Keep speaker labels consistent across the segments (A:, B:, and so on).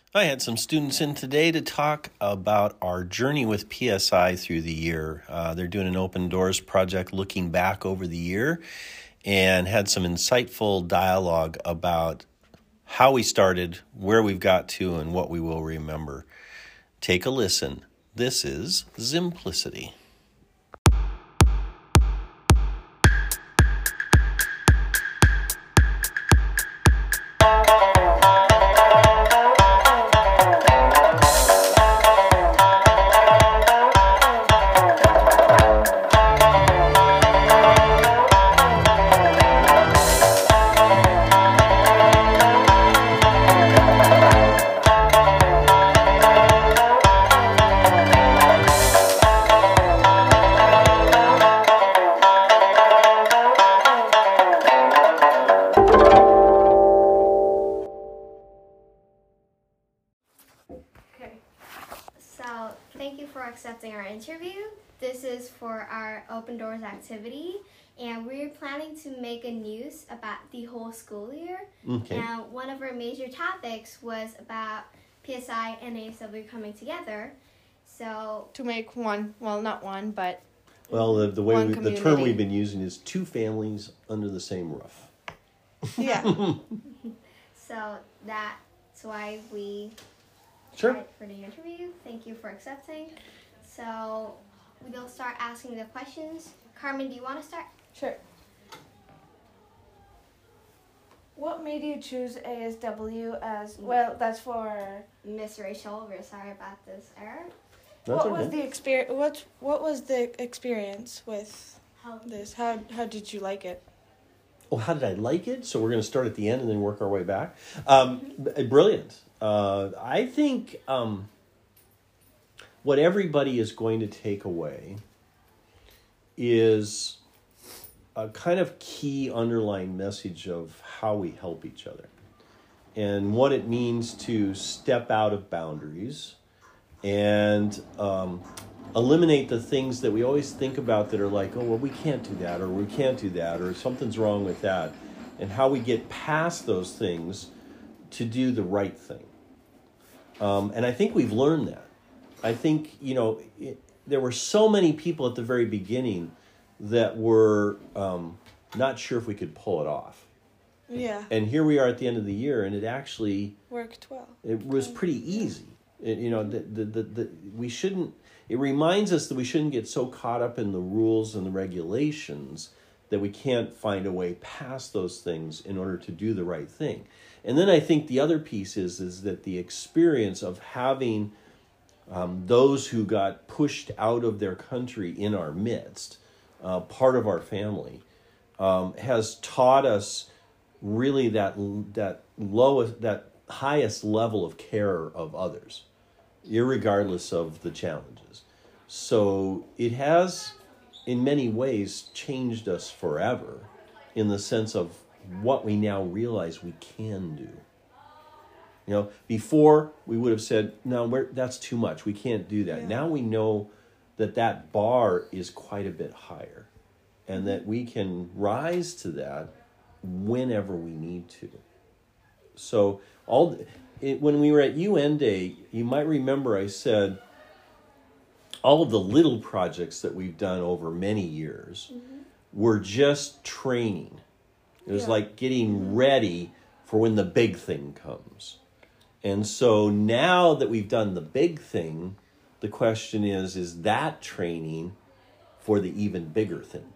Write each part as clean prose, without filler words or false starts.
A: I had some students in today to talk about our journey with PSI through the year. They're doing an Open Doors project looking back over the year and had some insightful dialogue about how we started, where we've got to, and what we will remember. Take a listen. This is Zimplicity.
B: Thank you for accepting our interview. This is for our Open Doors activity, and we're planning to make a news about the whole school year.
A: Okay.
B: And one of our major topics was about PSI and ASW coming together. So
C: to make one, well, not one, but
A: the
C: community.
A: term we've been using is two families under the same roof.
C: Yeah.
B: So that's why we
A: Sure.
B: for the interview. Thank you for accepting. So we'll start asking the questions. Carmen, do you want to start?
C: Sure. What made you choose ASW as, well, that's for...
B: Miss Rachel, we're sorry about this error.
A: That's
C: was the experience? What was the experience with this? How did you like it?
A: Oh, how did I like it? So we're going to start at the end and then work our way back. Brilliant. I think what everybody is going to take away is a kind of key underlying message of how we help each other and what it means to step out of boundaries and eliminate the things that we always think about that are like, oh, well, we can't do that, or we can't do that, or something's wrong with that, and how we get past those things to do the right thing. And I think we've learned that. I think, there were so many people at the very beginning that were not sure if we could pull it off.
C: Yeah.
A: And here we are at the end of the year, and it actually
C: worked well.
A: It was pretty easy. We shouldn't. It reminds us that we shouldn't get so caught up in the rules and the regulations that we can't find a way past those things in order to do the right thing. And then I think the other piece is that the experience of having those who got pushed out of their country in our midst, part of our family, has taught us really that highest level of care of others, irregardless of the challenges. So it has, in many ways, changed us forever in the sense of what we now realize we can do. Before we would have said, no, that's too much. We can't do that. Yeah. Now we know that bar is quite a bit higher and that we can rise to that whenever we need to. So when we were at UN Day, you might remember I said all of the little projects that we've done over many years were just training. It was like getting ready for when the big thing comes. And so now that we've done the big thing, the question is that training for the even bigger thing?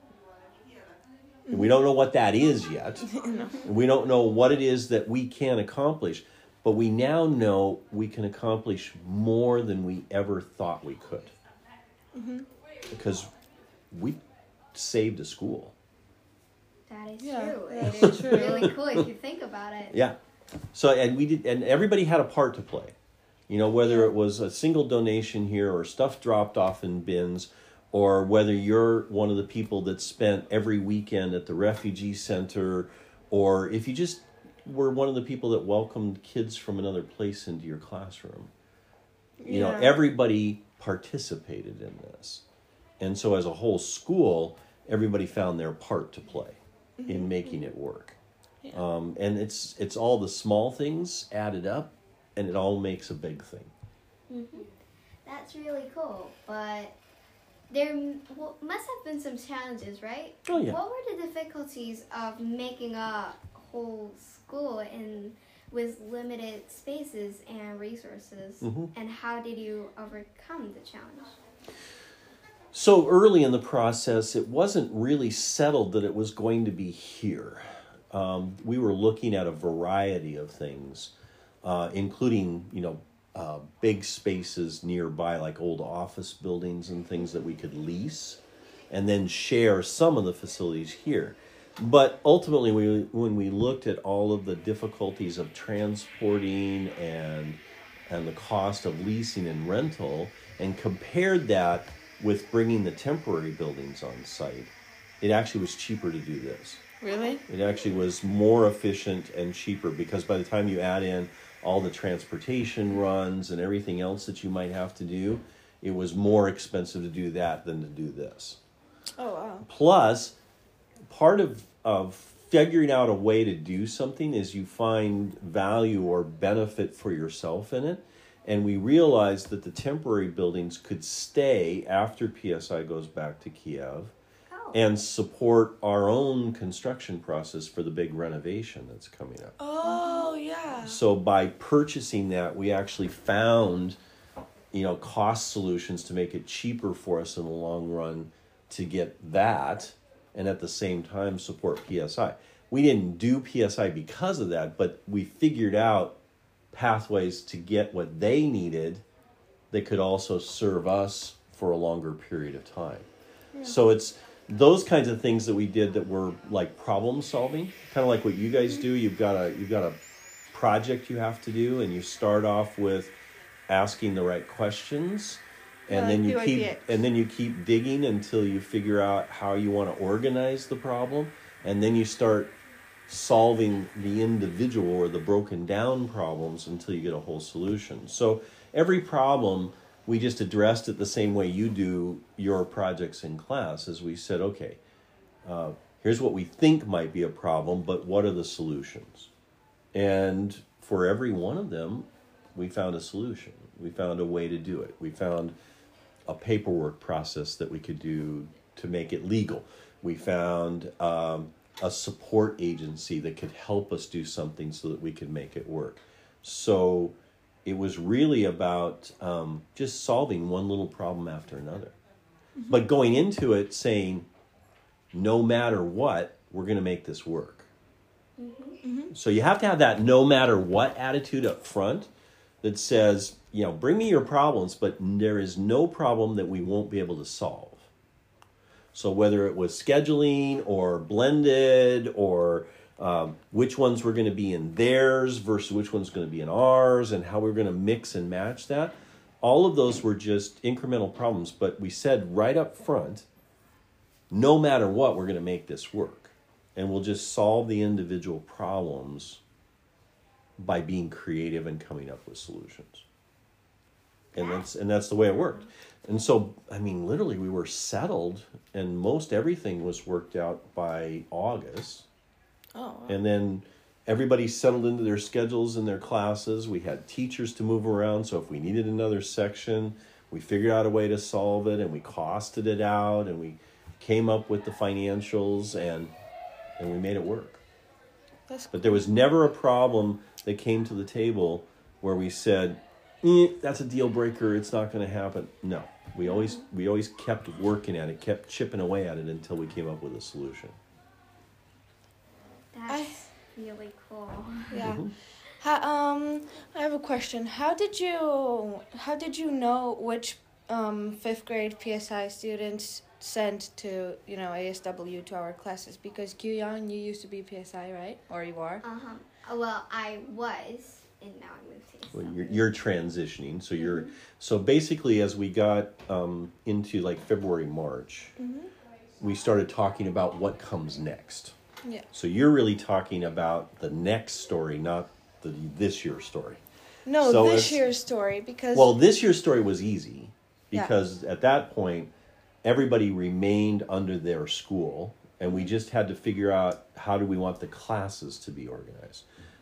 A: And we don't know what that is yet. No. We don't know what it is that we can accomplish. But we now know we can accomplish more than we ever thought we could. Mm-hmm. Because we saved a school.
B: That is
C: true.
B: It is really cool if you think about it.
A: Yeah. So, and everybody had a part to play. Whether it was a single donation here or stuff dropped off in bins, or whether you're one of the people that spent every weekend at the refugee center, or if you just were one of the people that welcomed kids from another place into your classroom. Everybody participated in this. And so as a whole school, everybody found their part to play in making it work. Yeah. And it's all the small things added up and it all makes a big thing.
B: Mm-hmm. That's really cool, but there must have been some challenges, right?
A: Oh, yeah.
B: What were the difficulties of making a whole school with limited spaces and resources, and how did you overcome the challenge?
A: So early in the process, it wasn't really settled that it was going to be here. We were looking at a variety of things, including, big spaces nearby, like old office buildings and things that we could lease, and then share some of the facilities here. But ultimately, when we looked at all of the difficulties of transporting and the cost of leasing and rental, and compared that with bringing the temporary buildings on site, it actually was cheaper to do this.
C: Really?
A: It actually was more efficient and cheaper, because by the time you add in all the transportation runs and everything else that you might have to do, it was more expensive to do that than to do this.
C: Oh, wow.
A: Plus, part of figuring out a way to do something is you find value or benefit for yourself in it. And we realized that the temporary buildings could stay after PSI goes back to Kiev and support our own construction process for the big renovation that's coming up.
C: Oh, yeah.
A: So by purchasing that, we actually found, cost solutions to make it cheaper for us in the long run to get that, and at the same time support PSI. We didn't do PSI because of that, but we figured out pathways to get what they needed that could also serve us for a longer period of time. Yeah. So it's those kinds of things that we did that were like problem solving, kind of like what you guys do. You've got a project you have to do, and you start off with asking the right questions, and then you keep digging until you figure out how you want to organize the problem, and then you start solving the individual or the broken down problems until you get a whole solution. So every problem, we just addressed it the same way you do your projects in class, as we said, okay, here's what we think might be a problem, but what are the solutions? And for every one of them, we found a solution. We found a way to do it. We found a paperwork process that we could do to make it legal. We found a support agency that could help us do something so that we could make it work. So it was really about just solving one little problem after another. Mm-hmm. But going into it saying, no matter what, we're going to make this work. Mm-hmm. So you have to have that no matter what attitude up front that says, bring me your problems, but there is no problem that we won't be able to solve. So whether it was scheduling or blended or which ones were going to be in theirs versus which one's going to be in ours and how we're going to mix and match that, all of those were just incremental problems. But we said right up front, no matter what, we're going to make this work. And we'll just solve the individual problems by being creative and coming up with solutions. And that's the way it worked. And so, literally we were settled and most everything was worked out by August. Oh, wow. And then everybody settled into their schedules and their classes. We had teachers to move around. So if we needed another section, we figured out a way to solve it, and we costed it out, and we came up with the financials, and we made it work. That's cool. But there was never a problem that came to the table where we said, that's a deal breaker, it's not going to happen. No, we always kept working at it, kept chipping away at it until we came up with a solution.
B: That's really cool.
C: Yeah. Mm-hmm. I have a question. How did you know which 5th grade PSI students sent to ASW to our classes? Because Kyuhyun, you used to be PSI, right? Or you are?
B: Well, I was, and now I moved to ASW.
A: Well, you're transitioning, so so basically as we got into like February, March, we started talking about what comes next. Yeah. So you're really talking about the next story, not this year's story.
C: No, so this year's story, because...
A: Well, this year's story was easy because at that point, everybody remained under their school, and we just had to figure out how do we want the classes to be organized.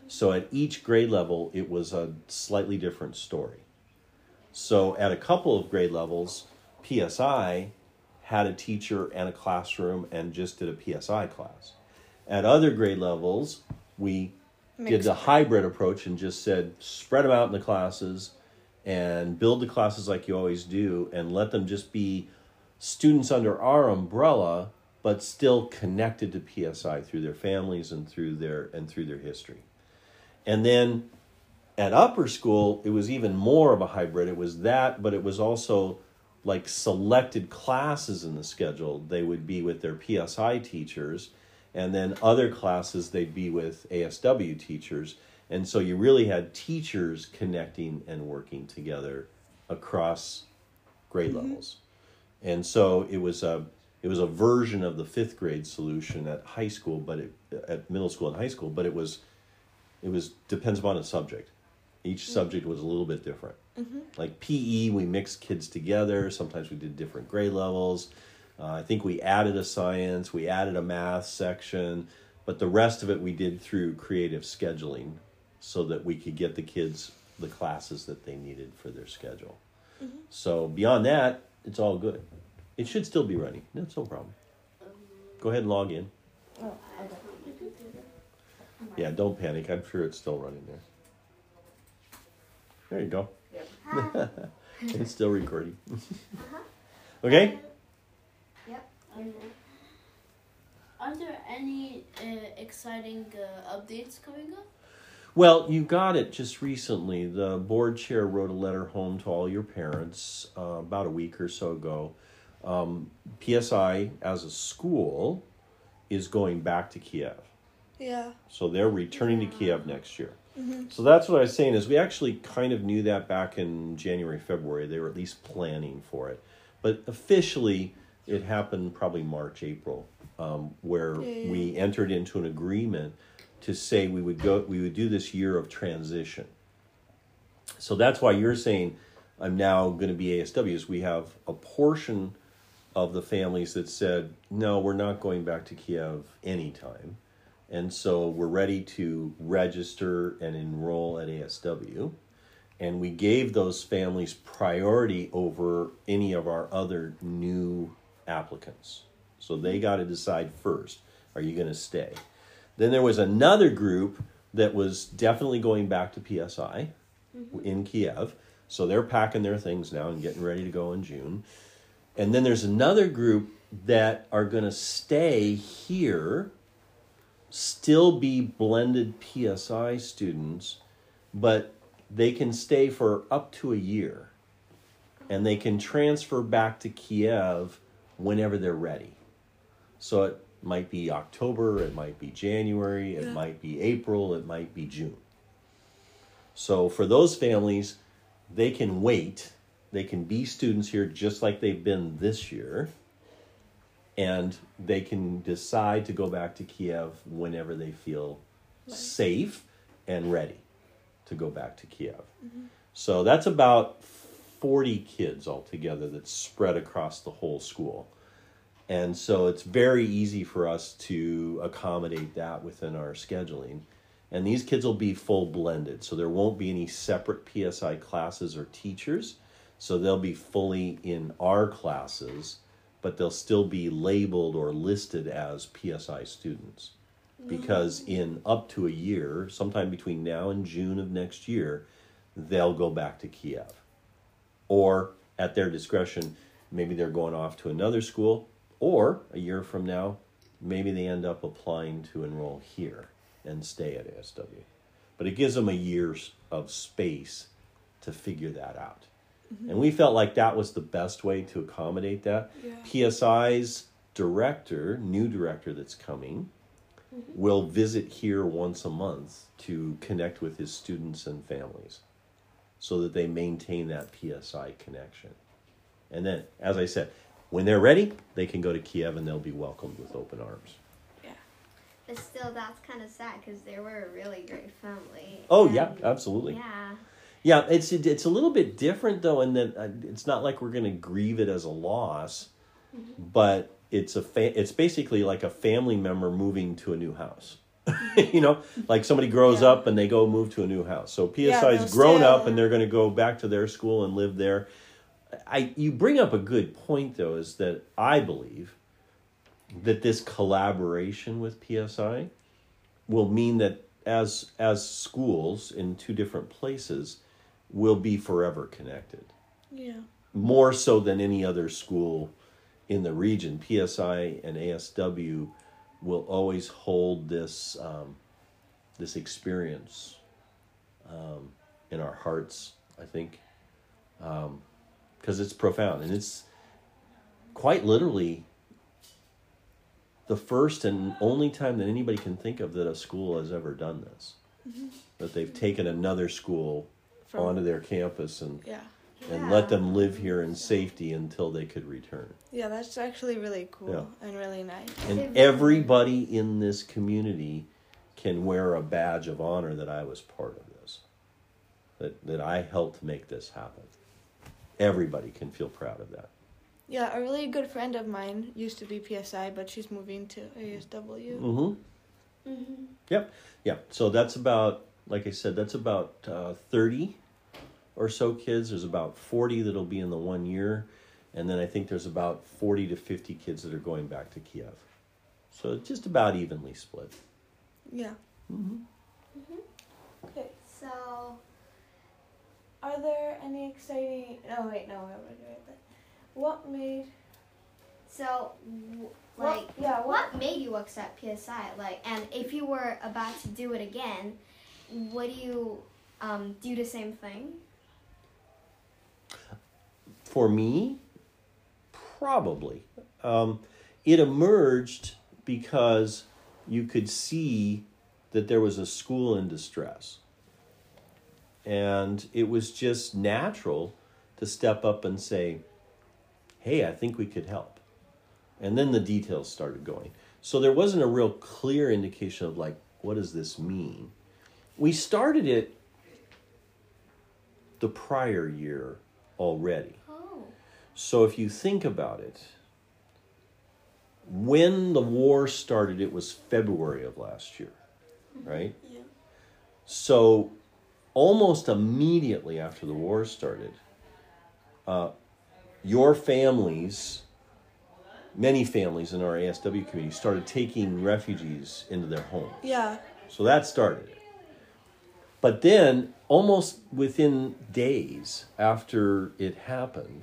A: So at each grade level, it was a slightly different story. So at a couple of grade levels, PSI had a teacher and a classroom and just did a PSI class. At other grade levels, we did the hybrid approach and just said, spread them out in the classes and build the classes like you always do and let them just be students under our umbrella, but still connected to PSI through their families and through their history. And then at upper school, it was even more of a hybrid. It was that, but it was also like selected classes in the schedule. They would be with their PSI teachers, and then other classes they'd be with ASW teachers. And so you really had teachers connecting and working together across grade levels. And so it was a version of the 5th grade solution at high school, but at middle school and high school, but it was depends upon a subject. Each subject was a little bit different. Like PE, we mixed kids together. Sometimes we did different grade levels. I think we added a science, we added a math section, but the rest of it we did through creative scheduling so that we could get the kids the classes that they needed for their schedule. So beyond that, it's all good. It should still be running. That's no problem. Go ahead and log in.
C: Oh, okay.
A: Yeah, don't panic. I'm sure it's still running there. There you go. It's still recording. Okay?
B: Yep.
D: Are there any exciting updates coming up?
A: Well, you got it just recently. The board chair wrote a letter home to all your parents about a week or so ago. PSI, as a school, is going back to Kiev.
C: Yeah.
A: So they're returning to Kiev next year. So that's what I was saying is we actually kind of knew that back in January, February. They were at least planning for it. But officially, it happened probably March, April, where we entered into an agreement to say we would do this year of transition. So that's why you're saying I'm now going to be ASWs. We have a portion of the families that said, no, we're not going back to Kiev anytime. And so we're ready to register and enroll at ASW. And we gave those families priority over any of our other new applicants. So they got to decide first, are you going to stay? Then there was another group that was definitely going back to PSI in Kiev. So they're packing their things now and getting ready to go in June. And then there's another group that are going to stay here, still be blended PSI students, but they can stay for up to a year. And they can transfer back to Kiev whenever they're ready. So it might be October, it might be January, it might be April, it might be June. So for those families, they can wait. They can be students here just like they've been this year. And they can decide to go back to Kiev whenever they feel safe and ready to go back to Kiev. So that's about 40 kids altogether that's spread across the whole school. And so it's very easy for us to accommodate that within our scheduling. And these kids will be full blended. So there won't be any separate PSI classes or teachers. So they'll be fully in our classes, but they'll still be labeled or listed as PSI students. Because in up to a year, sometime between now and June of next year, they'll go back to Kiev. Or at their discretion, maybe they're going off to another school, or a year from now, maybe they end up applying to enroll here and stay at ASW. But it gives them a year of space to figure that out. And we felt like that was the best way to accommodate that. PSI's new director that's coming, will visit here once a month to connect with his students and families so that they maintain that PSI connection. And then, as I said, when they're ready, they can go to Kiev and they'll be welcomed with open arms.
B: But still, that's kind of sad because they were a really great family.
A: Oh, yeah, absolutely.
B: Yeah.
A: Yeah, it's a little bit different, though, in that it's not like we're going to grieve it as a loss, but it's basically like a family member moving to a new house. You know, like somebody grows
C: Yeah.
A: up and they go move to a new house. So
C: Yeah,
A: PSI's
C: they'll
A: grown
C: stay
A: up
C: there.
A: and they're going to go back to their school and live there. You bring up a good point, though, is that I believe that this collaboration with PSI will mean that as schools in two different places will be forever connected.
C: Yeah.
A: More so than any other school in the region. PSI and ASW will always hold this this experience in our hearts, I think, because it's profound, and it's quite literally the first and only time that anybody can think of that a school has ever done this. That they've taken another school
C: From-
A: onto their campus and
C: Yeah.
A: let them live here in safety until they could return.
C: Yeah, that's actually really cool
A: Yeah.
C: and really nice.
A: And everybody in this community can wear a badge of honor that I was part of this, that I helped make this happen. Everybody can feel proud of that.
C: Yeah, a really good friend of mine used to be PSI, but she's moving to ASW.
A: Mm-hmm.
B: Mm-hmm.
A: Yep. Yeah. So that's about, like I said, that's about 30 or so kids. There's about 40 that'll be in the 1 year. And then I think there's about 40 to 50 kids that are going back to Kiev. So it's just about evenly split.
C: Yeah.
A: Mm-hmm.
C: Okay.
B: So,
C: Are there any exciting? Oh wait, no, I already read that. What made?
B: so
C: What-
B: like,
C: yeah,
B: what made you accept PSI? Like, and if you were about to do it again, would you do the same thing?
A: For me, probably. It emerged because you could see that there was a school in distress. And it was just natural to step up and say, hey, I think we could help. And then the details started going. So there wasn't a real clear indication of like, what does this mean? We started it the prior year already.
B: Oh.
A: So if you think about it, when the war started, it was February of last year, right?
D: Yeah.
A: So almost immediately after the war started, your families, many families in our ASW community started taking refugees into their homes.
C: Yeah.
A: So that started it. But then, almost within days after it happened,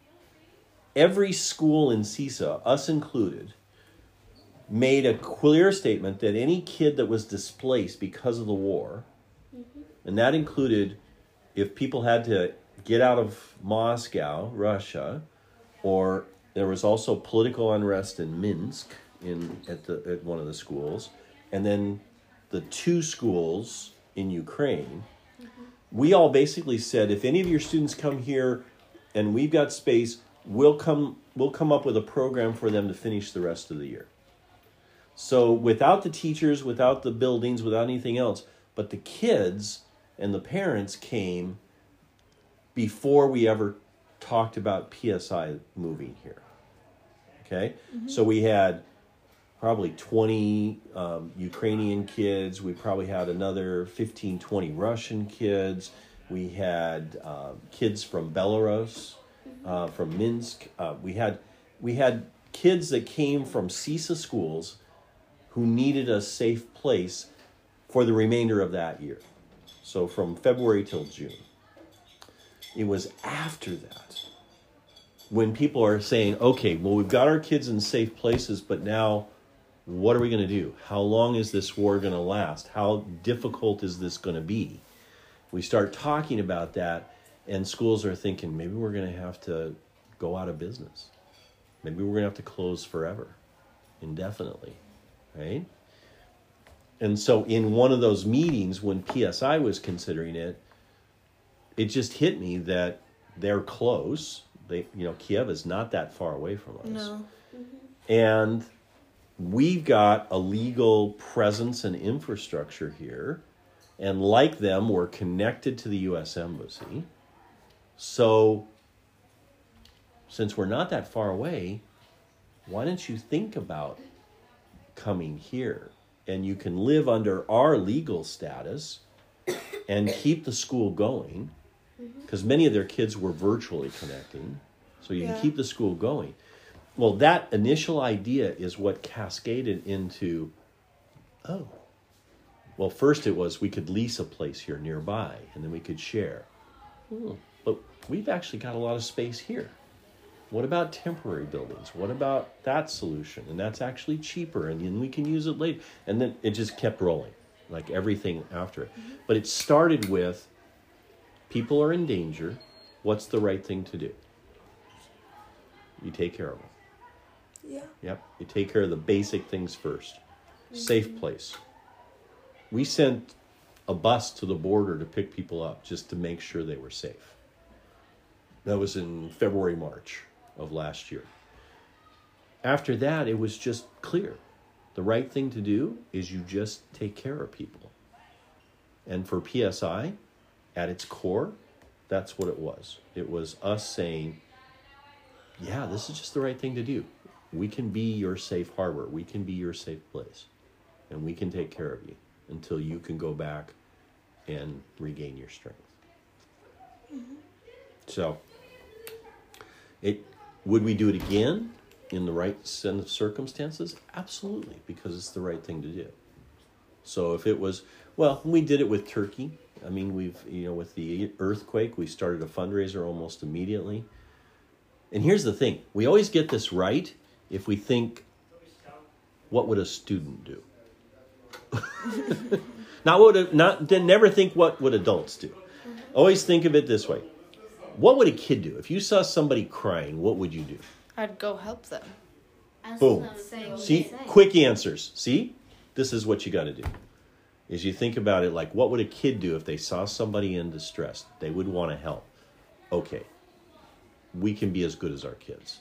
A: every school in CISA, us included, made a clear statement that any kid that was displaced because of the war, and that included if people had to get out of Moscow, Russia, or there was also political unrest in Minsk at one of the schools, and then the two schools in Ukraine, we all basically said, if any of your students come here and we've got space, we'll come up with a program for them to finish the rest of the year. So without the teachers, without the buildings, without anything else, but the kids and the parents came before we ever talked about PSI moving here. Okay? So we had probably 20 Ukrainian kids. We probably had another 15, 20 Russian kids. We had kids from Belarus, from Minsk. We had kids that came from CISA schools who needed a safe place for the remainder of that year. So from February till June. It was after that when people are saying, okay, well, we've got our kids in safe places, but now what are we going to do? How long is this war going to last? How difficult is this going to be? We start talking about that, and schools are thinking, maybe we're going to have to go out of business. Maybe we're going to have to close forever, indefinitely, right? And so in one of those meetings when PSI was considering it, it just hit me that they're close. Kiev is not that far away from us.
C: No.
A: And we've got a legal presence and infrastructure here. And like them, we're connected to the U.S. Embassy. So since we're not that far away, why don't you think about coming here and you can live under our legal status and keep the school going, because many of their kids were virtually connecting, so you can keep the school going. Well, that initial idea is what cascaded into, well, first it was we could lease a place here nearby, and then we could share. But we've actually got a lot of space here. What about temporary buildings? What about that solution? And that's actually cheaper, and then we can use it later. And then it just kept rolling, like everything after it. But it started with, people are in danger. What's the right thing to do? You take care of them.
C: Yeah.
A: Yep. You take care of the basic things first. Safe place. We sent a bus to the border to pick people up just to make sure they were safe. That was in February, March of last year. After that, it was just clear. The right thing to do is you just take care of people. And for PSI, at its core, that's what it was. It was us saying, yeah, this is just the right thing to do. We can be your safe harbor. We can be your safe place. And we can take care of you until you can go back and regain your strength. So, would we do it again in the right set of circumstances? Absolutely, because it's the right thing to do. So if it was, well, we did it with Turkey. I mean, with the earthquake, we started a fundraiser almost immediately. And here's the thing. We always get this right if we think, what would a student do? Never think, what would adults do? Always think of it this way. What would a kid do? If you saw somebody crying, what would you do?
C: I'd go help them.
A: Boom. See? Quick answers. See? This is what you got to do. Is you think about it like, what would a kid do if they saw somebody in distress? They would want to help. Okay. We can be as good as our kids.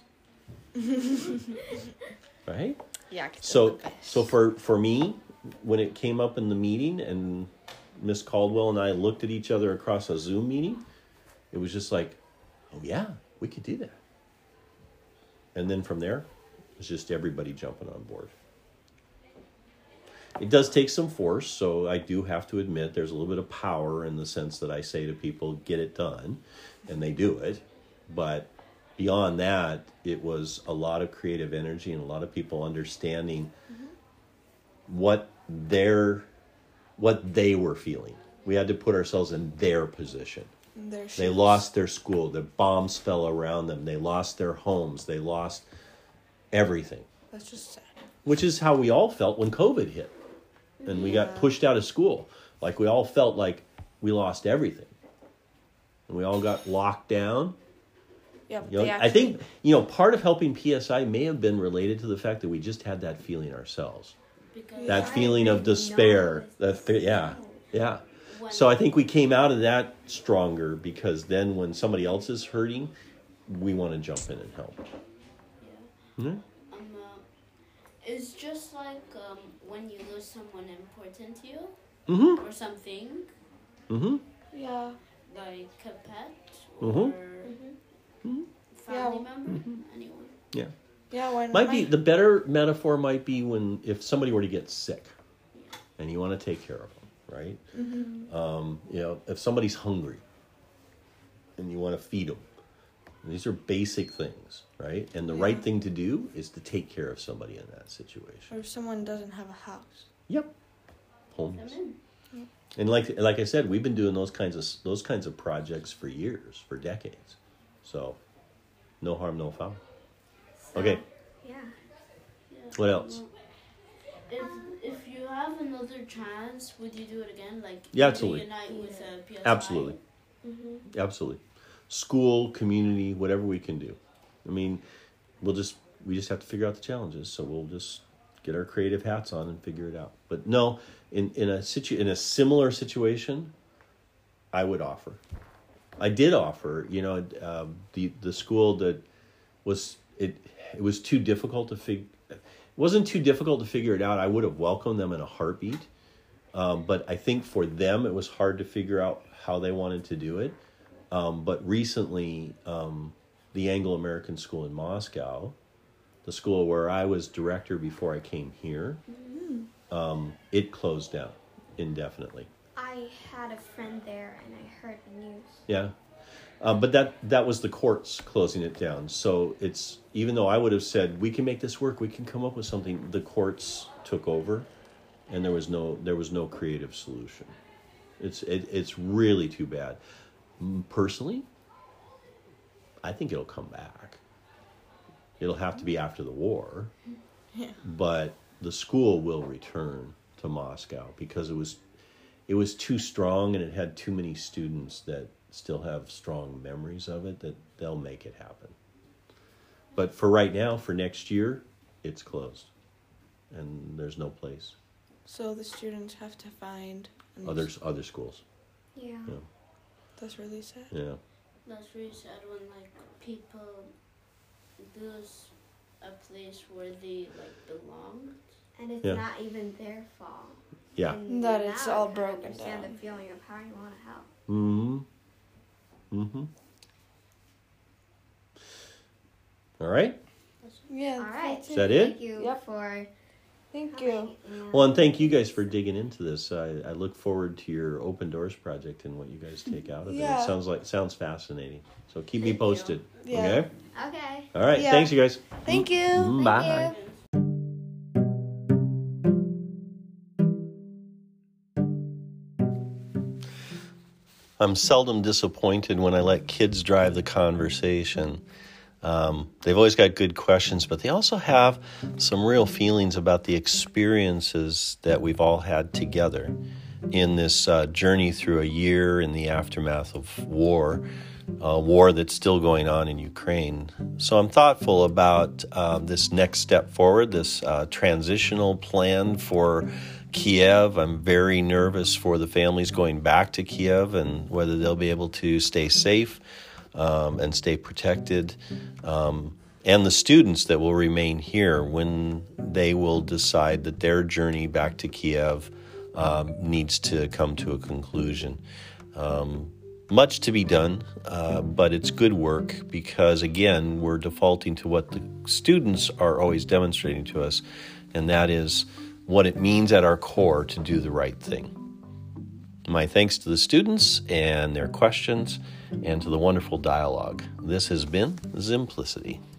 A: Right?
C: Yeah.
A: So for me, when it came up in the meeting and Miss Caldwell and I looked at each other across a Zoom meeting, it was just like, oh yeah, we could do that. And then from there, it's just everybody jumping on board. It does take some force, so I do have to admit there's a little bit of power in the sense that I say to people, get it done, and they do it. But beyond that, it was a lot of creative energy and a lot of people understanding what they were feeling. We had to put ourselves in their position. They lost their school. The bombs fell around them. They lost their homes. They lost everything.
C: That's just sad.
A: Which is how we all felt when COVID hit. And we got pushed out of school. Like we all felt like we lost everything. And we all got locked down.
C: Yeah,
A: I think, part of helping PSI may have been related to the fact that we just had that feeling ourselves. That feeling of despair. Yeah. So I think we came out of that stronger because then when somebody else is hurting, we want to jump in and help.
D: Yeah. It's just like when you lose someone important to you or something.
C: Yeah.
D: Like a pet or family member, anyone.
A: Yeah.
C: Yeah.
A: The better metaphor might be if somebody were to get sick, and you want to take care of them, right? If somebody's hungry, and you want to feed them. These are basic things, right? And the right thing to do is to take care of somebody in that situation.
C: Or if someone doesn't have a house.
A: Yep. Homeless. And like I said, we've been doing those kinds of projects for years, for decades. So, no harm, no foul. Okay.
B: Yeah.
A: What else?
D: If you have another chance, would you do it again? Like
A: absolutely.
D: Reunite with PSI?
A: Absolutely. Absolutely. School, community, whatever we can do. I mean, we just have to figure out the challenges. So we'll just get our creative hats on and figure it out. But no, in a similar situation, I would offer. I did offer. The school that was it was too difficult to figure. It wasn't too difficult to figure it out. I would have welcomed them in a heartbeat. But I think for them, it was hard to figure out how they wanted to do it. But recently, the Anglo-American School in Moscow, the school where I was director before I came here, it closed down indefinitely.
B: I had a friend there, and I heard the news.
A: Yeah. But that was the courts closing it down. So it's, even though I would have said, we can make this work, we can come up with something, the courts took over, and there was no creative solution. It's really too bad. Personally, I think it'll come back. It'll have to be after the war.
C: Yeah.
A: But the school will return to Moscow because it was too strong, and it had too many students that still have strong memories of it, that they'll make it happen. But for right now, for next year, it's closed, and there's no place.
C: So the students have to find
A: Other schools.
B: Yeah.
A: Yeah.
C: That's really sad.
A: Yeah.
D: That's really sad when like people lose a place where they like belong.
B: And it's
A: Yeah.
B: not even their fault.
A: Yeah.
B: And
C: That
B: now
C: it's
B: I
C: all
B: kinda
C: broken
B: understand
C: down.
B: the feeling of how you want to help.
A: Mm-hmm. Mm-hmm. All right.
C: Yeah.
B: All right.
C: that's
A: Is that it?
B: Thank you
C: Yep.
B: for
C: Thank
B: coming.
C: you.
B: And
A: Well, and thank you guys for digging into this. I look forward to your Open Doors project and what you guys take out of
C: Yeah.
A: it. Sounds fascinating. So keep me
B: Thank you.
A: posted.
C: Yeah.
A: Okay.
B: Okay.
A: All right.
C: Yeah.
A: Thanks, you guys.
C: Thank you.
A: Mm,
B: Thank
A: Bye.
B: you.
A: I'm seldom disappointed when I let kids drive the conversation. They've always got good questions, but they also have some real feelings about the experiences that we've all had together in this journey through a year in the aftermath of war that's still going on in Ukraine. So I'm thoughtful about this next step forward, this transitional plan for Kiev. I'm very nervous for the families going back to Kiev and whether they'll be able to stay safe and stay protected, and the students that will remain here when they will decide that their journey back to Kiev needs to come to a conclusion. Much to be done, but it's good work because, again, we're defaulting to what the students are always demonstrating to us, and that is what it means at our core to do the right thing. My thanks to the students and their questions and to the wonderful dialogue. This has been Zimplicity.